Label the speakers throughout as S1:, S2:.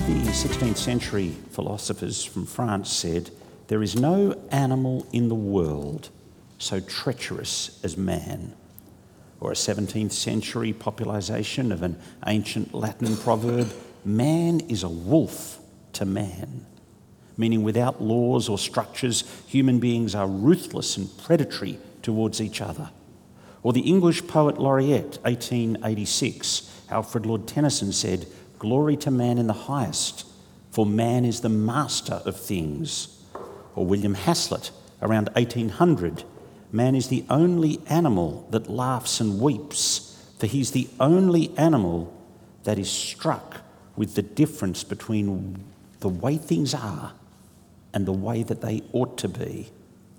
S1: The 16th century philosophers from France said, "There is no animal in the world so treacherous as man." Or a 17th century popularisation of an ancient Latin proverb, "Man is a wolf to man," meaning without laws or structures, human beings are ruthless and predatory towards each other. Or the English poet laureate, 1886, Alfred Lord Tennyson said, "Glory to man in the highest, for man is the master of things." Or William Hazlitt, around 1800, "Man is the only animal that laughs and weeps, for he's the only animal that is struck with the difference between the way things are and the way that they ought to be."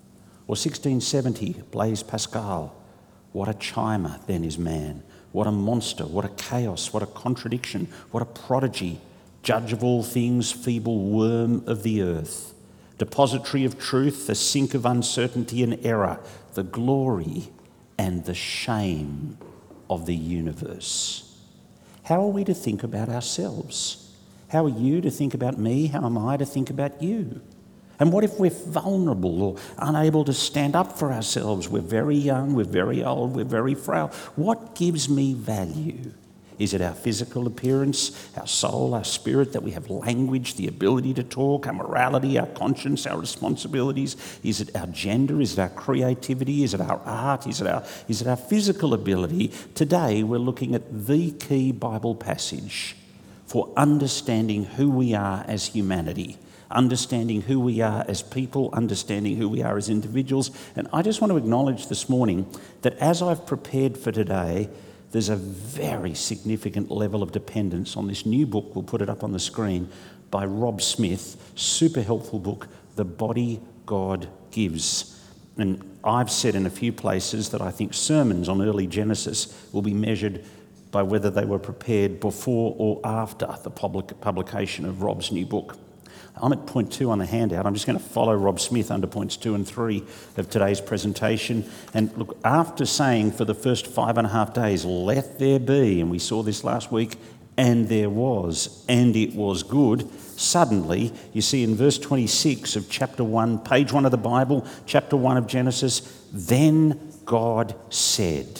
S1: Or 1670, Blaise Pascal, "What a chimer then is man, what a monster, what a chaos, what a contradiction, what a prodigy, judge of all things, feeble worm of the earth, depository of truth, the sink of uncertainty and error, the glory and the shame of the universe." How are we to think about ourselves? How are you to think about me? How am I to think about you? And what if we're vulnerable or unable to stand up for ourselves? We're very young, we're very old, we're very frail. What gives me value? Is it our physical appearance, our soul, our spirit, that we have language, the ability to talk, our morality, our conscience, our responsibilities? Is it our gender? Is it our creativity? Is it our art? Is it our physical ability? Today we're looking at the key Bible passage for understanding who we are as humanity, understanding who we are as people, understanding who we are as individuals. And I just want to acknowledge this morning that as I've prepared for today, there's a very significant level of dependence on this new book, we'll put it up on the screen, by Rob Smith, super helpful book, The Body God Gives. And I've said in a few places that I think sermons on early Genesis will be measured by whether they were prepared before or after the publication of Rob's new book. I'm at point 2 on the handout. I'm just going to follow Rob Smith under points 2 and 3 of today's presentation. And look, after saying for the first 5.5 days, "Let there be," and we saw this last week, "and there was, and it was good," suddenly you see in verse 26 of chapter 1, page 1 of the Bible, chapter 1 of Genesis, "Then God said,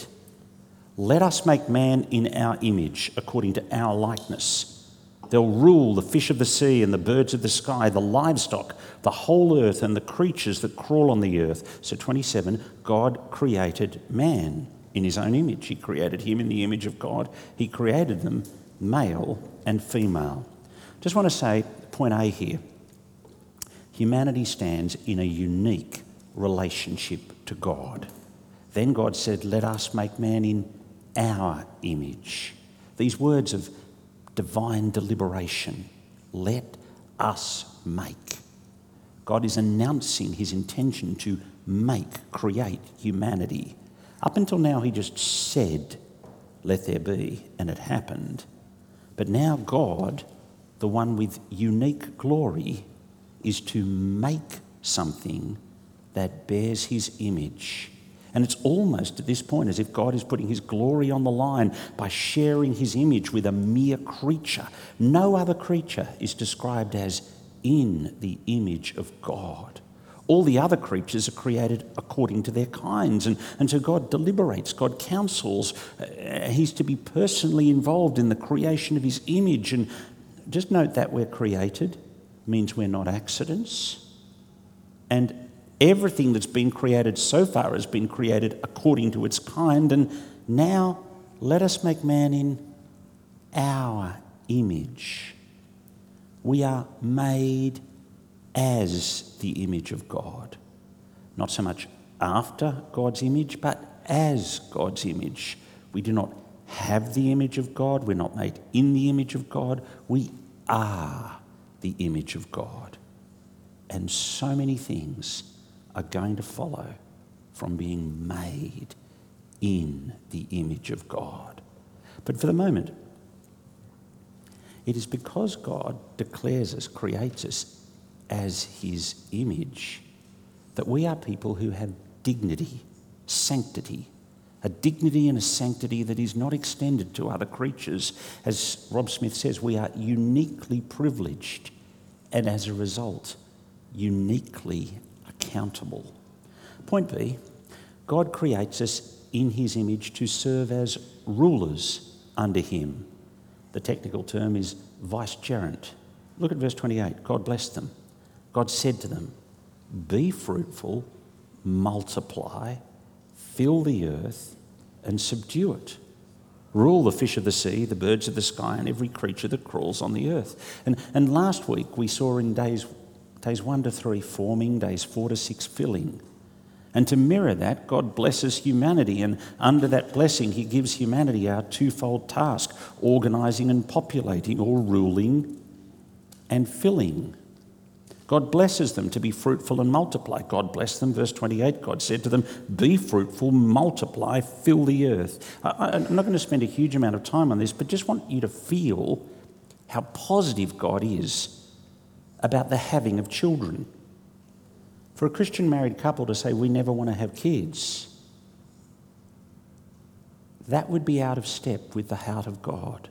S1: let us make man in our image, according to our likeness. They'll rule the fish of the sea and the birds of the sky, the livestock, the whole earth and the creatures that crawl on the earth." So 27, God created man in his own image. He created him in the image of God. He created them male and female. Just want to say, point A here, humanity stands in a unique relationship to God. Then God said, "Let us make man in our image." These words of divine deliberation, let us make. God is announcing his intention to create humanity. Up until now, he just said, "Let there be," and it happened. But now God, the one with unique glory, is to make something that bears his image. And it's almost at this point as if God is putting his glory on the line by sharing his image with a mere creature. No other creature is described as in the image of God. All the other creatures are created according to their kinds. And so God deliberates, God counsels. He's to be personally involved in the creation of his image. And just note that we're created means we're not accidents. And everything that's been created so far has been created according to its kind. And now let us make man in our image. We are made as the image of God. Not so much after God's image, but as God's image. We do not have the image of God. We're not made in the image of God. We are the image of God. And so many things are going to follow from being made in the image of God. But for the moment, it is because God declares us, creates us as his image, that we are people who have dignity, sanctity, a dignity and a sanctity that is not extended to other creatures. As Rob Smith says, we are uniquely privileged and as a result, uniquely accountable. Point B, God creates us in his image to serve as rulers under him. The technical term is vicegerent. Look at verse 28. God blessed them. God said to them, be fruitful, multiply, fill the earth and subdue it. Rule the fish of the sea, the birds of the sky and every creature that crawls on the earth. And last week we saw in days 1 to 3 forming, days 4 to 6 filling. And to mirror that, God blesses humanity, and under that blessing he gives humanity our twofold task, organising and populating, or ruling and filling. God blesses them to be fruitful and multiply. God blessed them, verse 28, God said to them, be fruitful, multiply, fill the earth. I'm not going to spend a huge amount of time on this, but just want you to feel how positive God is about the having of children. For a Christian married couple to say we never want to have kids, that would be out of step with the heart of God.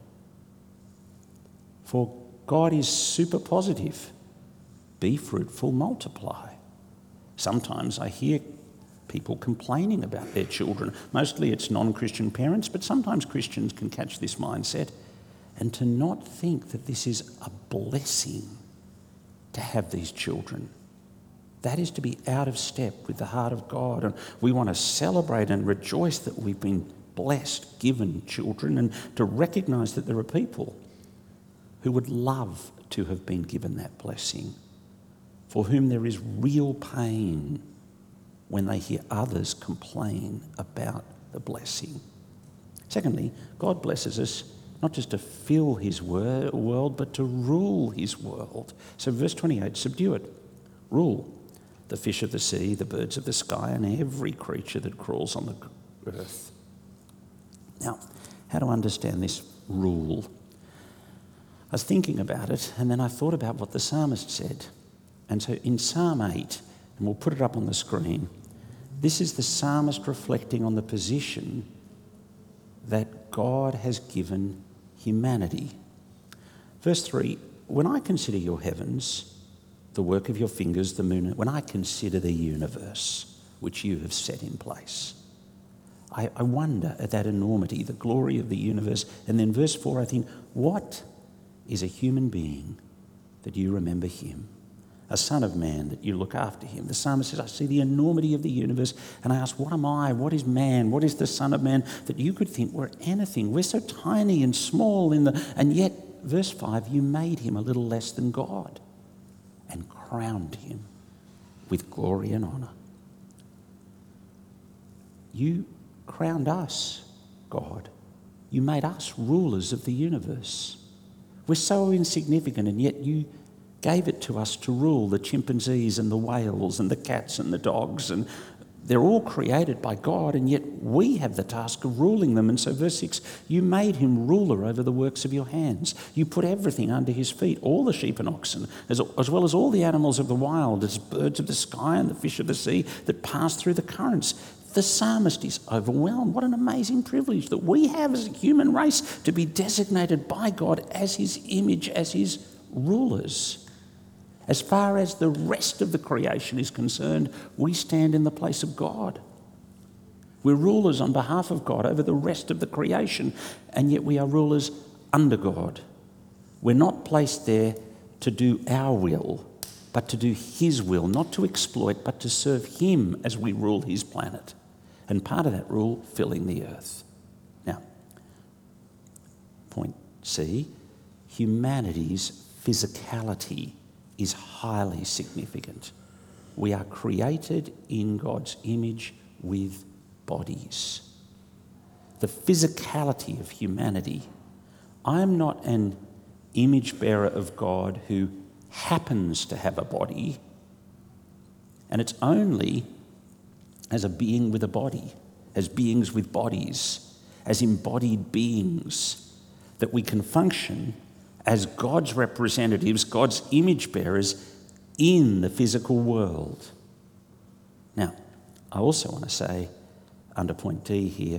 S1: For God is super positive. Be fruitful, multiply. Sometimes I hear people complaining about their children. Mostly it's non-Christian parents, but sometimes Christians can catch this mindset. And to not think that this is a blessing to have these children. That is to be out of step with the heart of God. And we want to celebrate and rejoice that we've been blessed, given children, and to recognise that there are people who would love to have been given that blessing, for whom there is real pain when they hear others complain about the blessing. Secondly, God blesses us not just to fill his world, but to rule his world. So verse 28, subdue it, rule the fish of the sea, the birds of the sky, and every creature that crawls on the earth. Now, how to understand this rule? I was thinking about it, and then I thought about what the psalmist said. And so in Psalm 8, and we'll put it up on the screen, this is the psalmist reflecting on the position that God has given humanity. Verse 3, when I consider your heavens, the work of your fingers, the moon, when I consider the universe which you have set in place, I wonder at that enormity, the glory of the universe. And then verse 4, I think, what is a human being that you remember him? A son of man that you look after him. The psalmist says, I see the enormity of the universe and I ask, what am I? What is man? What is the son of man that you could think we're anything? We're so tiny and small and yet, verse 5, you made him a little less than God and crowned him with glory and honour. You crowned us, God. You made us rulers of the universe. We're so insignificant, and yet you gave it to us to rule the chimpanzees and the whales and the cats and the dogs, and they're all created by God, and yet we have the task of ruling them. And so verse 6, you made him ruler over the works of your hands. You put everything under his feet, all the sheep and oxen, as well as all the animals of the wild, as birds of the sky and the fish of the sea that pass through the currents. The psalmist is overwhelmed. What an amazing privilege that we have as a human race to be designated by God as his image, as his rulers. As far as the rest of the creation is concerned, we stand in the place of God. We're rulers on behalf of God over the rest of the creation, and yet we are rulers under God. We're not placed there to do our will, but to do his will, not to exploit, but to serve him as we rule his planet. And part of that rule, filling the earth. Now, point C, humanity's physicality is highly significant. We are created in God's image with bodies. The physicality of humanity. I'm not an image bearer of God who happens to have a body, and it's only as a being with a body, as beings with bodies, as embodied beings, that we can function as God's representatives, God's image bearers in the physical world. Now, I also want to say under point D here,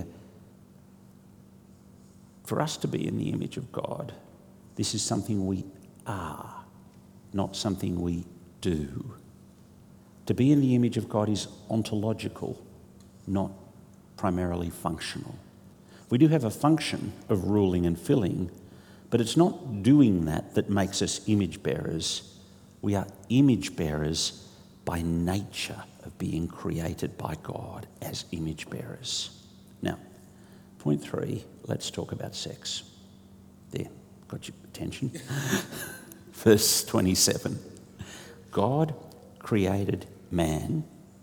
S1: for us to be in the image of God, this is something we are, not something we do. To be in the image of God is ontological, not primarily functional. We do have a function of ruling and filling, but it's not doing that makes us image bearers. We are image bearers by nature of being created by God as image bearers. Now, point 3, let's talk about sex. There, got your attention? Verse 27. God created man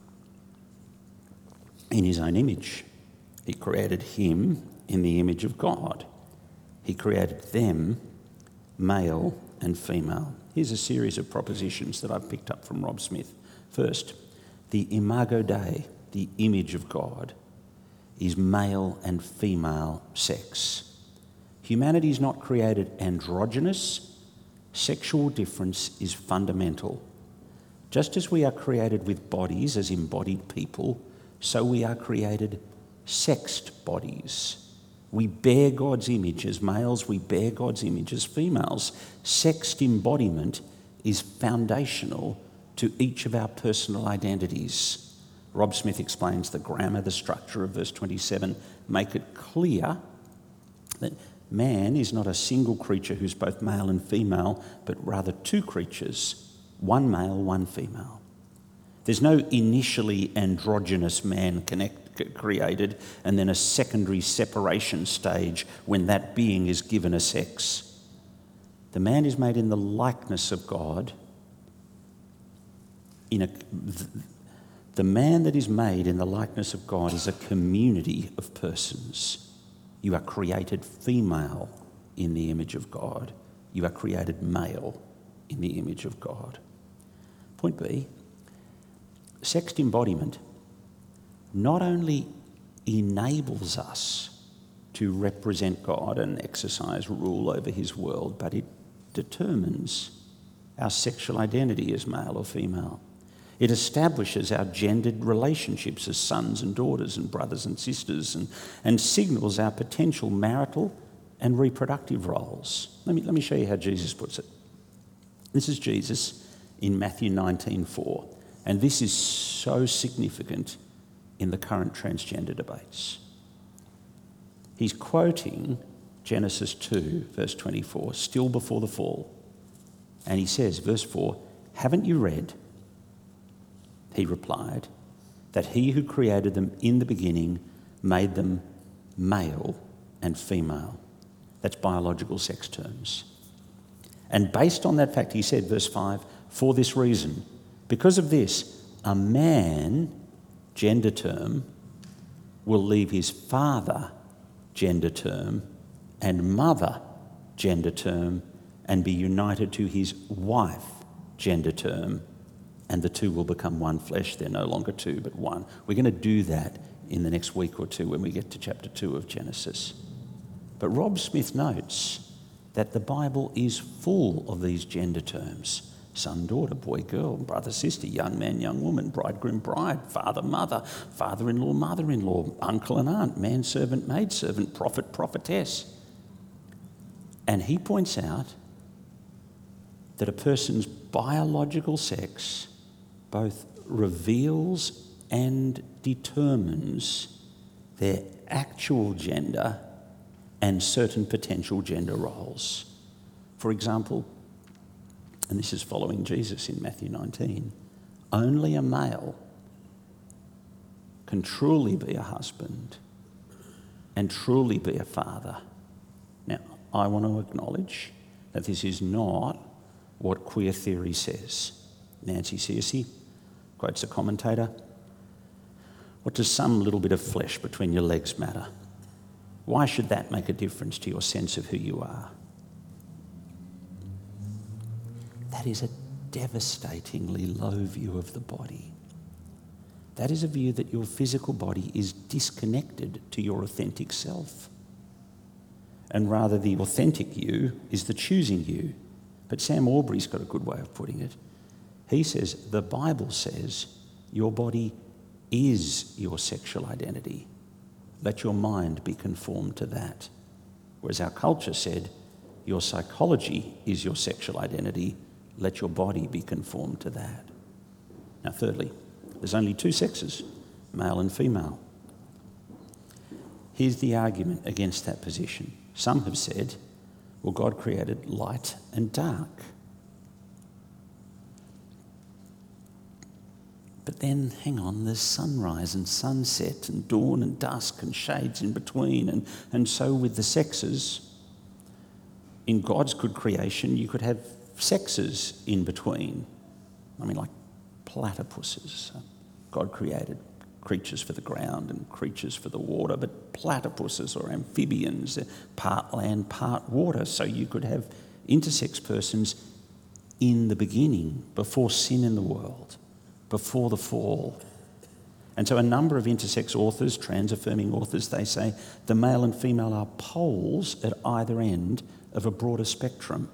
S1: in his own image. He created him in the image of God. He created them, male and female. Here's a series of propositions that I've picked up from Rob Smith. First, the imago Dei, the image of God, is male and female sex. Humanity is not created androgynous. Sexual difference is fundamental. Just as we are created with bodies as embodied people, so we are created sexed bodies. We bear God's image as males, we bear God's image as females. Sexed embodiment is foundational to each of our personal identities. Rob Smith explains the grammar, the structure of verse 27, make it clear that man is not a single creature who's both male and female, but rather two creatures, one male, one female. There's no initially androgynous man created and then a secondary separation stage when that being is given a sex. The man is made in the likeness of God. The man that is made in the likeness of God is a community of persons. You are created female in the image of God. You are created male in the image of God. Point B, sexed embodiment not only enables us to represent God and exercise rule over his world, but it determines our sexual identity as male or female. It establishes our gendered relationships as sons and daughters and brothers and sisters and signals our potential marital and reproductive roles. Let me show you how Jesus puts it. This is Jesus in Matthew 19:4, and this is so significant in the current transgender debates. He's quoting Genesis 2, verse 24, still before the fall. And he says, verse 4, haven't you read, he replied, that he who created them in the beginning made them male and female. That's biological sex terms. And based on that fact, he said, verse 5, for this reason, because of this, a man, gender term, will leave his father, gender term, and mother, gender term, and be united to his wife, gender term, and the two will become one flesh. They're no longer two, but one. We're going to do that in the next week or two when we get to chapter 2 of Genesis. But Rob Smith notes that the Bible is full of these gender terms. Son, daughter, boy, girl, brother, sister, young man, young woman, bridegroom, bride, father, mother, father-in-law, mother-in-law, uncle and aunt, manservant, maidservant, prophet, prophetess. And he points out that a person's biological sex both reveals and determines their actual gender and certain potential gender roles. For example, and this is following Jesus in Matthew 19, only a male can truly be a husband and truly be a father. Now, I want to acknowledge that this is not what queer theory says. Nancy Searcy quotes a commentator, what does some little bit of flesh between your legs matter? Why should that make a difference to your sense of who you are? That is a devastatingly low view of the body. That is a view that your physical body is disconnected to your authentic self. And rather the authentic you is the choosing you. But Sam Aubrey's got a good way of putting it. He says, the Bible says your body is your sexual identity. let your mind be conformed to that. Whereas our culture said, your psychology is your sexual identity, let your body be conformed to that. Now, thirdly, there's only two sexes, male and female. Here's the argument against that position. Some have said, well, God created light and dark. But then, hang on, there's sunrise and sunset and dawn and dusk and shades in between. And so with the sexes, in God's good creation, you could have sexes in between. I mean, like platypuses. God created creatures for the ground and creatures for the water, but platypuses or amphibians, part land, part water. So you could have intersex persons in the beginning, before sin in the world, before the fall. And so a number of intersex authors, trans-affirming authors, they say the male and female are poles at either end of a broader spectrum.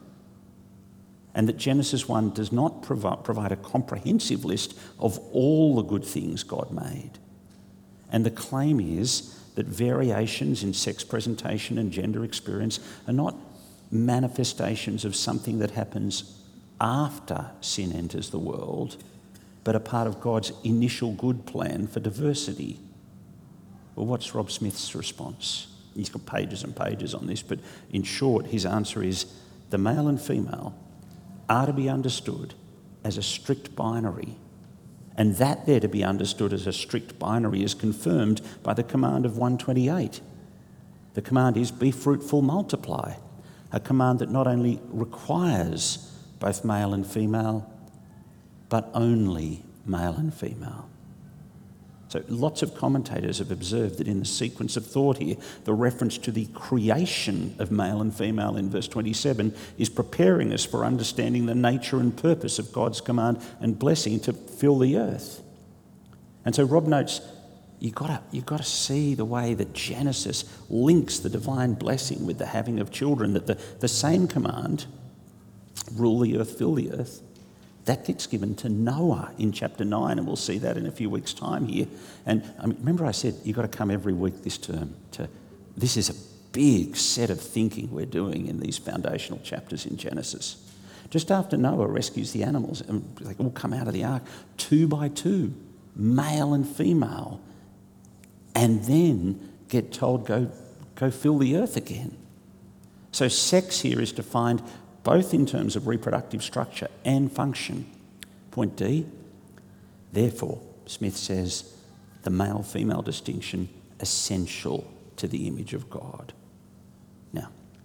S1: And that Genesis 1 does not provide a comprehensive list of all the good things God made. And the claim is that variations in sex presentation and gender experience are not manifestations of something that happens after sin enters the world, but a part of God's initial good plan for diversity. Well, what's Rob Smith's response? He's got pages and pages on this, but in short, his answer is the male and female are to be understood as a strict binary. And that they're to be understood as a strict binary is confirmed by the command of 128. The command is, be fruitful, multiply. A command that not only requires both male and female, but only male and female. So lots of commentators have observed that in the sequence of thought here, the reference to the creation of male and female in verse 27 is preparing us for understanding the nature and purpose of God's command and blessing to fill the earth. And so Rob notes, you've got to see the way that Genesis links the divine blessing with the having of children, that the same command, rule the earth, fill the earth, that gets given to Noah in chapter 9, and we'll see that in a few weeks' time here. And I mean, remember I said you've got to come every week this term. This is a big set of thinking we're doing in these foundational chapters in Genesis. Just after Noah rescues the animals, and they all come out of the ark, 2 by 2, male and female, and then get told, go fill the earth again. So sex here is defined both in terms of reproductive structure and function. Point D, therefore, Smith says, the male-female distinction essential to the image of God. Now,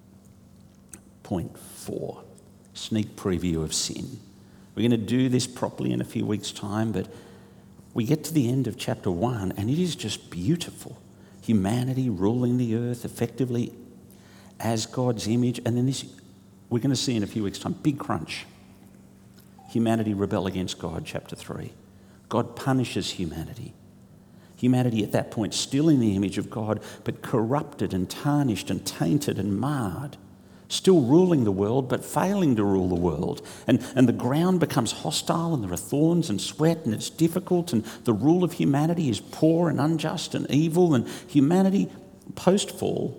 S1: point 4, sneak preview of sin. We're going to do this properly in a few weeks' time, but we get to the end of chapter 1 and it is just beautiful. Humanity ruling the earth effectively as God's image, and then this, we're going to see in a few weeks' time, big crunch. Humanity rebel against God, chapter 3. God punishes humanity. Humanity at that point still in the image of God, but corrupted and tarnished and tainted and marred. Still ruling the world, but failing to rule the world. And the ground becomes hostile and there are thorns and sweat and it's difficult and the rule of humanity is poor and unjust and evil, and humanity post-fall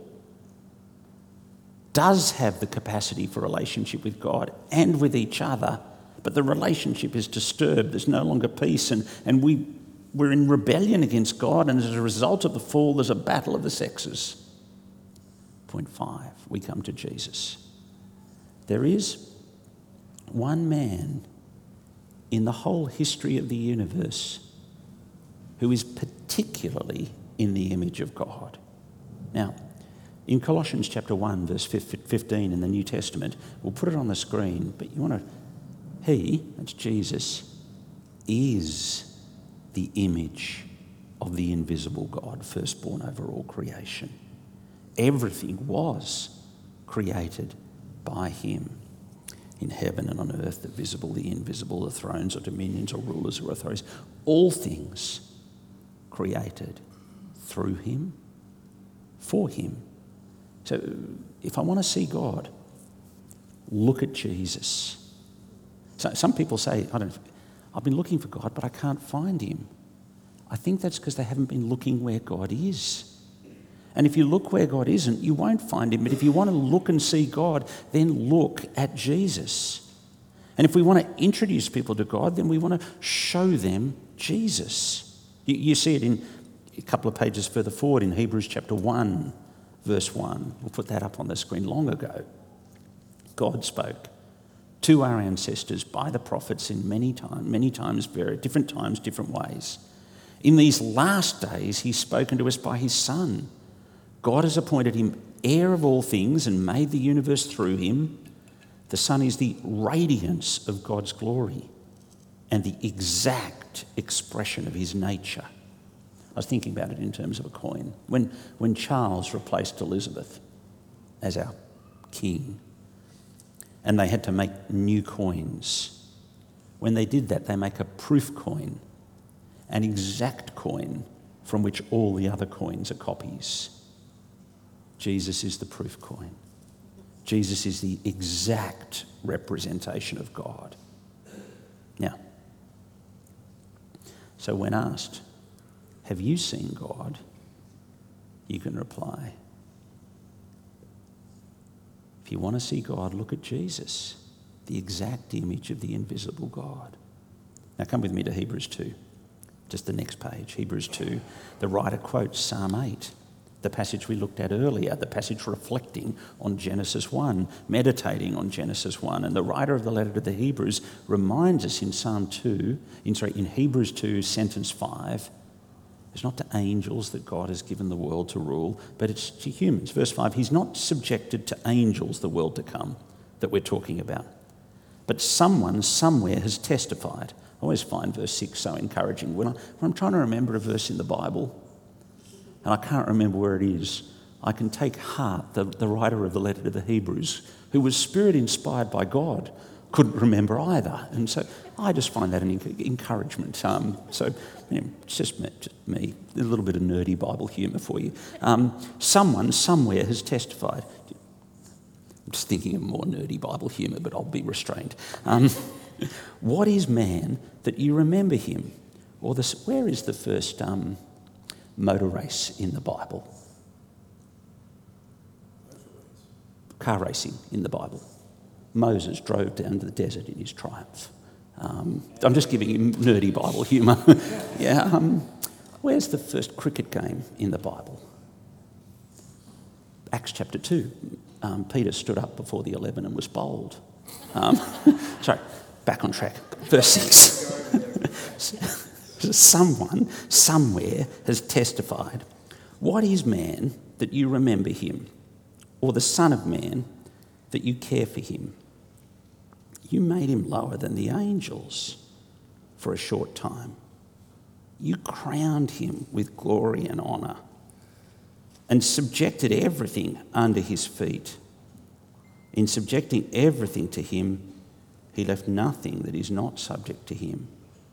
S1: does have the capacity for relationship with God and with each other, but the relationship is disturbed. There's no longer peace, and we're in rebellion against God, and as a result of the fall, there's a battle of the sexes. Point 5, we come to Jesus. There is one man in the whole history of the universe who is particularly in the image of God. Now, in Colossians chapter 1, verse 15 in the New Testament, we'll put it on the screen, but that's Jesus, is the image of the invisible God, firstborn over all creation. Everything was created by him, in heaven and on earth, the visible, the invisible, the thrones or dominions or rulers or authorities. All things created through him, for him. So if I want to see God, look at Jesus. So some people say, I've been looking for God, but I can't find him. I think that's because they haven't been looking where God is. And if you look where God isn't, you won't find him. But if you want to look and see God, then look at Jesus. And if we want to introduce people to God, then we want to show them Jesus. You see it in a couple of pages further forward in Hebrews chapter 1, verse 1. We'll put that up on the screen. Long ago, God spoke to our ancestors by the prophets in many times, different times, different ways. In these last days, he's spoken to us by his Son. God has appointed him heir of all things and made the universe through him. The Son is the radiance of God's glory and the exact expression of his nature. I was thinking about it in terms of a coin. When Charles replaced Elizabeth as our king, and they had to make new coins, when they did that, they make a proof coin, an exact coin from which all the other coins are copies. Jesus is the proof coin. Jesus is the exact representation of God. Now, so when asked, have you seen God? You can reply, if you want to see God, look at Jesus, the exact image of the invisible God. Now come with me to Hebrews 2, just the next page, Hebrews 2. The writer quotes Psalm 8. The passage we looked at earlier, the passage reflecting on Genesis 1, meditating on Genesis 1. And the writer of the letter to the Hebrews reminds us in in Hebrews 2, sentence 5, it's not to angels that God has given the world to rule, but it's to humans. Verse 5, he's not subjected to angels, the world to come, that we're talking about. But someone somewhere has testified. I always find verse 6 so encouraging. When I'm trying to remember a verse in the Bible, and I can't remember where it is, I can take heart, the writer of the letter to the Hebrews, who was spirit-inspired by God, couldn't remember either. And so I just find that an encouragement. It's just me, a little bit of nerdy Bible humour for you. Someone somewhere has testified. I'm just thinking of more nerdy Bible humour, but I'll be restrained. What is man that you remember him? Or where is the first motor race in the Bible? Car racing in the Bible. Moses drove down to the desert in his triumph. I'm just giving him nerdy Bible humour. Yeah. Where's the first cricket game in the Bible? Acts chapter 2. Peter stood up before the 11 and was bowled. Sorry, back on track. Verse 6. Someone, somewhere, has testified. What is man that you remember him? Or the Son of Man that you care for him? You made him lower than the angels for a short time. You crowned him with glory and honour and subjected everything under his feet. In subjecting everything to him, he left nothing that is not subject to him.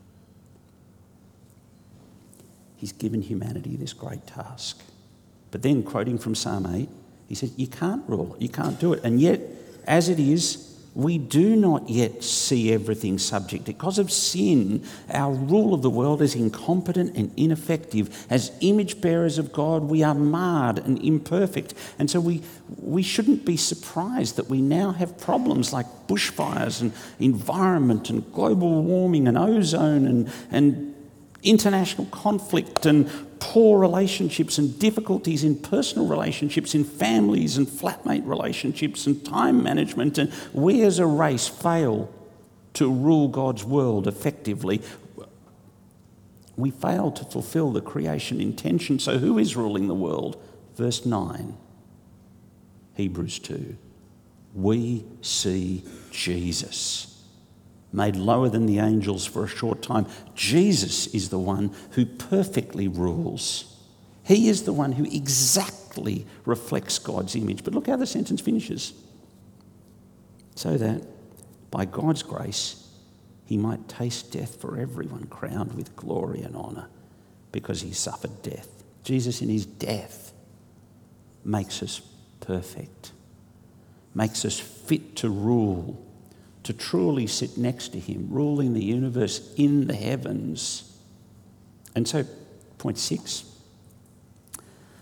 S1: He's given humanity this great task. But then, quoting from Psalm 8, he said, you can't rule it, you can't do it. And yet, as it is, we do not yet see everything subject. Because of sin, our rule of the world is incompetent and ineffective. As image bearers of God, we are marred and imperfect. And so we shouldn't be surprised that we now have problems like bushfires and environment and global warming and ozone and international conflict and poor relationships and difficulties in personal relationships, in families and flatmate relationships and time management. And we as a race fail to rule God's world effectively. We fail to fulfill the creation intention. So who is ruling the world? Verse 9, Hebrews 2. We see Jesus, made lower than the angels for a short time. Jesus is the one who perfectly rules. He is the one who exactly reflects God's image. But look how the sentence finishes. So that by God's grace, he might taste death for everyone, crowned with glory and honour, because he suffered death. Jesus in his death makes us perfect, makes us fit to rule, to truly sit next to him, ruling the universe in the heavens. And so, point 6,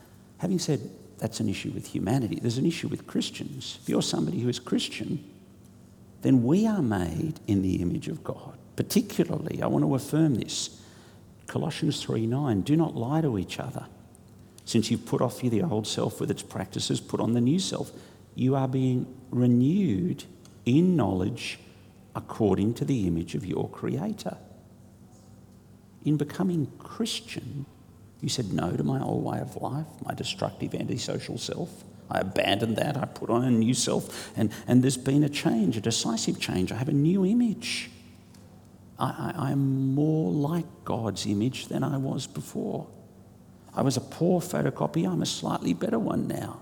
S1: Having said that's an issue with humanity, there's an issue with Christians. If you're somebody who is Christian, then we are made in the image of God. Particularly, I want to affirm this. Colossians 3:9, do not lie to each other. Since you've put off the old self with its practices, put on the new self. You are being renewed in knowledge according to the image of your Creator. In becoming Christian, you said no to my old way of life, my destructive antisocial self. I abandoned that. I put on a new self. And there's been a change, a decisive change. I have a new image. I'm more like God's image than I was before. I was a poor photocopy. I'm a slightly better one now.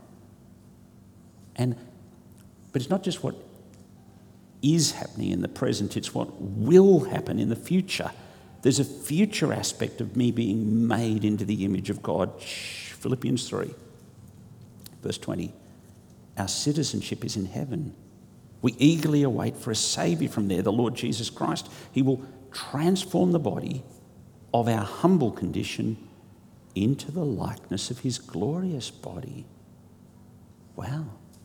S1: But it's not just what is happening in the present, it's what will happen in the future. There's a future aspect of me being made into the image of God. Philippians 3, verse 20. Our citizenship is in heaven. We eagerly await for a Saviour from there, the Lord Jesus Christ. He will transform the body of our humble condition into the likeness of his glorious body. Wow.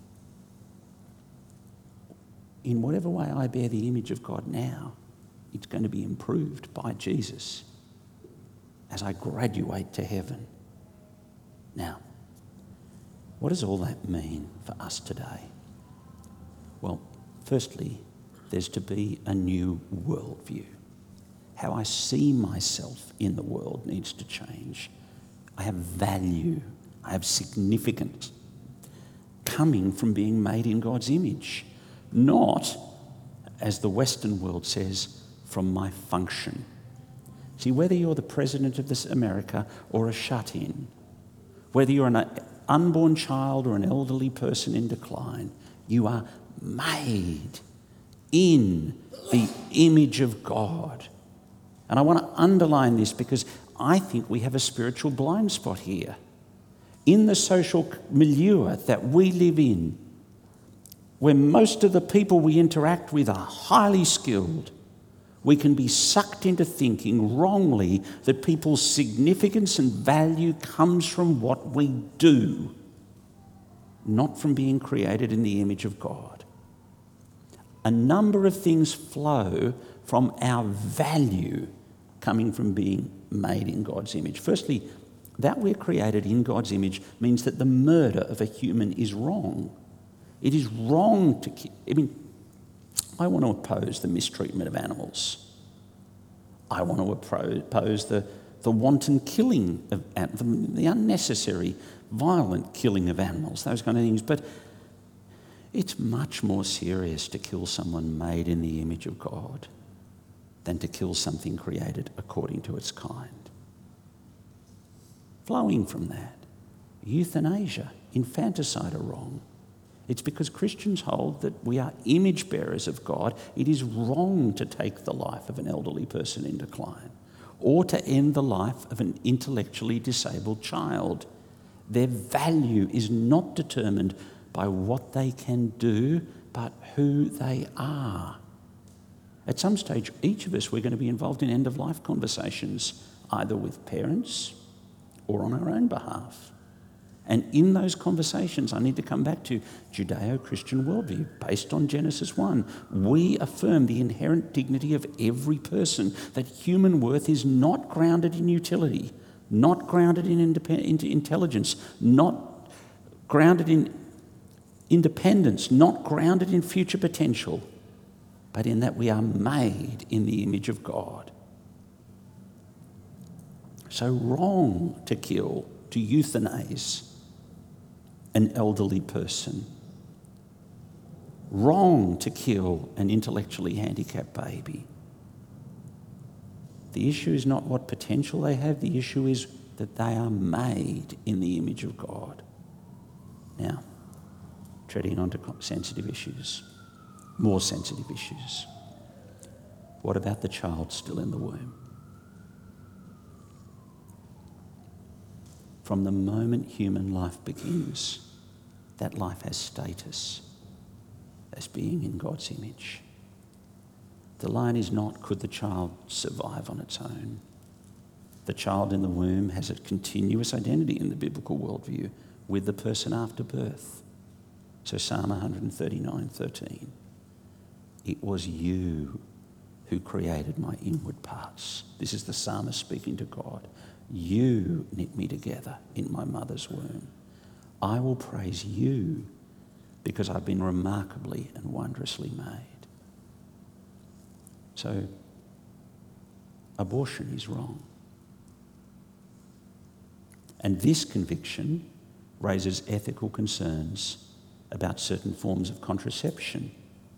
S1: In whatever way I bear the image of God now, it's going to be improved by Jesus as I graduate to heaven. Now, what does all that mean for us today? Well, firstly, there's to be a new worldview. How I see myself in the world needs to change. I have value. I have significance coming from being made in God's image, not, as the Western world says, from my function. See, whether you're the president of this America or a shut-in, whether you're an unborn child or an elderly person in decline, you are made in the image of God. And I want to underline this because I think we have a spiritual blind spot here. In the social milieu that we live in, where most of the people we interact with are highly skilled, we can be sucked into thinking wrongly that people's significance and value comes from what we do, not from being created in the image of God. A number of things flow from our value coming from being made in God's image. Firstly, that we're created in God's image means that the murder of a human is wrong. It is wrong to kill. I want to oppose the mistreatment of animals. I want to oppose the wanton killing of the unnecessary, violent killing of animals, those kind of things. But it's much more serious to kill someone made in the image of God than to kill something created according to its kind. Flowing from that, euthanasia, infanticide are wrong. It's because Christians hold that we are image bearers of God. It is wrong to take the life of an elderly person in decline or to end the life of an intellectually disabled child. Their value is not determined by what they can do, but who they are. At some stage, each of us, we're going to be involved in end-of-life conversations, either with parents or on our own behalf. And in those conversations, I need to come back to Judeo-Christian worldview based on Genesis 1. We affirm the inherent dignity of every person, that human worth is not grounded in utility, not grounded in intelligence, not grounded in independence, not grounded in future potential, but in that we are made in the image of God. So wrong to kill, to euthanize an elderly person. Wrong to kill an intellectually handicapped baby. The issue is not what potential they have, the issue is that they are made in the image of God. Now, treading onto sensitive issues, more sensitive issues. What about the child still in the womb? From the moment human life begins, that life has status as being in God's image. The line is not, could the child survive on its own? The child in the womb has a continuous identity in the biblical worldview with the person after birth. So Psalm 139:13. It was you who created my inward parts. This is the psalmist speaking to God. You knit me together in my mother's womb. I will praise you because I've been remarkably and wondrously made. So, abortion is wrong. And this conviction raises ethical concerns about certain forms of contraception.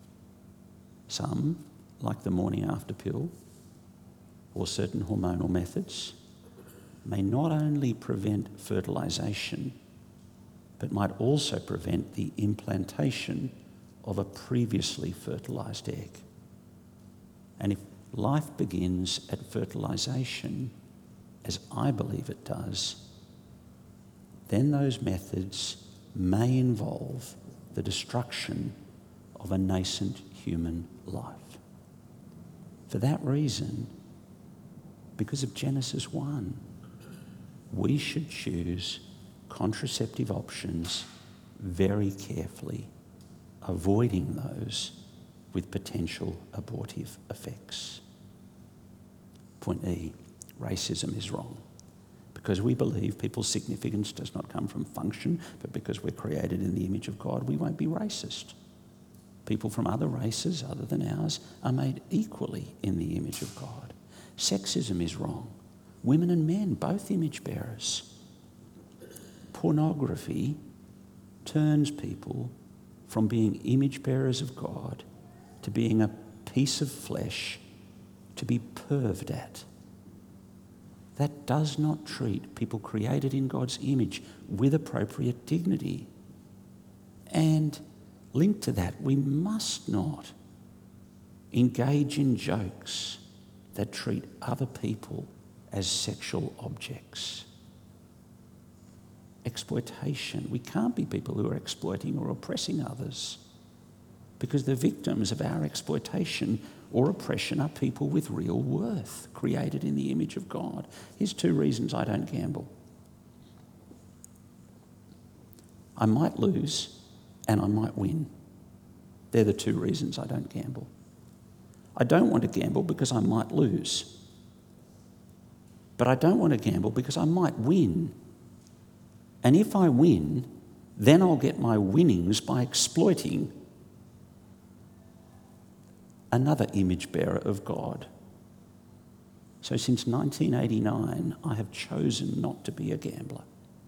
S1: Some, like the morning after pill, or certain hormonal methods, may not only prevent fertilisation, but might also prevent the implantation of a previously fertilised egg. And if life begins at fertilisation, as I believe it does, then those methods may involve the destruction of a nascent human life. For that reason, because of Genesis 1, we should choose contraceptive options very carefully, avoiding those with potential abortive effects. Point E, racism is wrong. Because we believe people's significance does not come from function, but because we're created in the image of God, we won't be racist. People from other races other than ours are made equally in the image of God. Sexism is wrong. Women and men, both image bearers. Pornography turns people from being image bearers of God to being a piece of flesh to be perved at. That does not treat people created in God's image with appropriate dignity. And linked to that, we must not engage in jokes that treat other people as sexual objects. Exploitation. We can't be people who are exploiting or oppressing others, because the victims of our exploitation or oppression are people with real worth, created in the image of God. Here's 2 reasons I don't gamble. I might lose and I might win. They're the 2 reasons I don't gamble. I don't want to gamble because I might lose. But I don't want to gamble because I might win. And if I win, then I'll get my winnings by exploiting another image bearer of God. So since 1989, I have chosen not to be a gambler.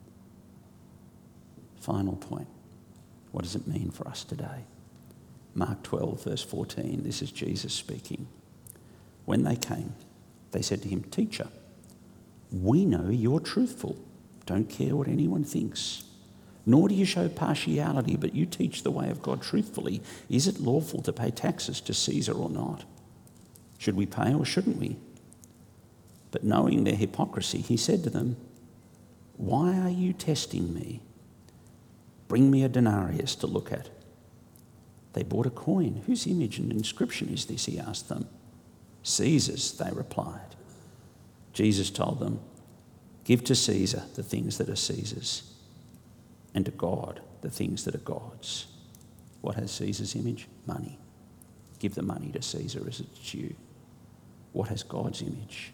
S1: Final point. What does it mean for us today? Mark 12, verse 14. This is Jesus speaking. When they came, they said to him, "Teacher, we know you're truthful. Don't care what anyone thinks. Nor do you show partiality, but you teach the way of God truthfully. Is it lawful to pay taxes to Caesar or not? Should we pay or shouldn't we?" But knowing their hypocrisy, he said to them, "Why are you testing me? Bring me a denarius to look at." They brought a coin. "Whose image and inscription is this?" he asked them. "Caesar's," they replied. Jesus told them, "Give to Caesar the things that are Caesar's, and to God the things that are God's." What has Caesar's image? Money. Give the money to Caesar as it's due. What has God's image?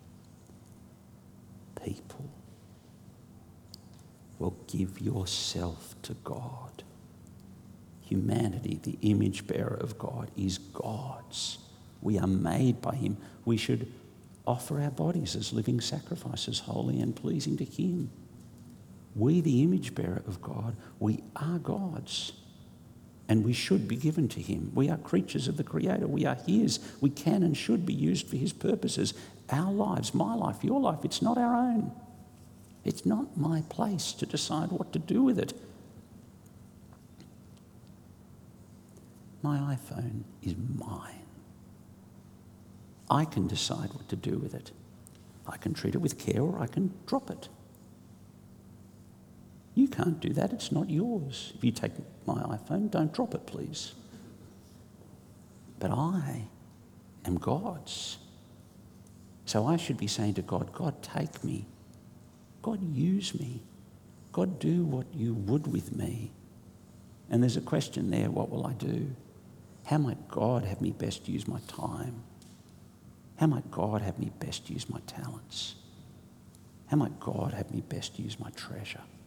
S1: People. Well, give yourself to God. Humanity, the image bearer of God, is God's. We are made by him. We should offer our bodies as living sacrifices, holy and pleasing to him. We, the image bearer of God, we are God's, and we should be given to him. We are creatures of the Creator. We are his. We can and should be used for his purposes. Our lives, my life, your life, it's not our own. It's not my place to decide what to do with it. My iPhone is mine. I can decide what to do with it. I can treat it with care or I can drop it. You can't do that. It's not yours. If you take my iPhone, don't drop it, please. But I am God's. So I should be saying to God, God, take me. God, use me. God, do what you would with me. And there's a question there, what will I do? How might God have me best use my time? How might God have me best use my talents? How might God have me best use my treasure?